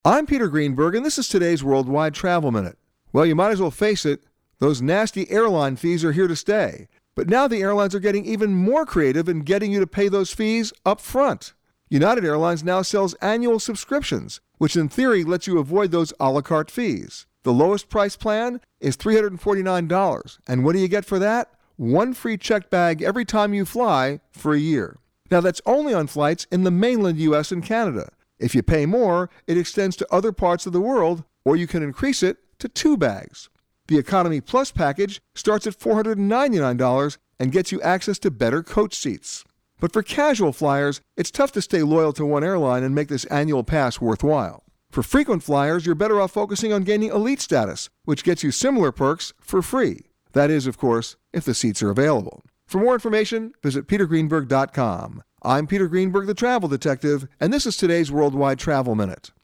I'm Peter Greenberg, and this is today's Worldwide Travel Minute. Well, you might as well face it, those nasty airline fees are here to stay. But now the airlines are getting even more creative in getting you to pay those fees up front. United Airlines now sells annual subscriptions, which in theory lets you avoid those a la carte fees. The lowest price plan is $349, and what do you get for that? One free checked bag every time you fly for a year. Now that's only on flights in the mainland U.S. and Canada. If you pay more, it extends to other parts of the world, or you can increase it to 2 bags. The Economy Plus package starts at $499 and gets you access to better coach seats. But for casual flyers, it's tough to stay loyal to one airline and make this annual pass worthwhile. For frequent flyers, you're better off focusing on gaining elite status, which gets you similar perks for free. That is, of course, if the seats are available. For more information, visit petergreenberg.com. I'm Peter Greenberg, the Travel Detective, and this is today's Worldwide Travel Minute.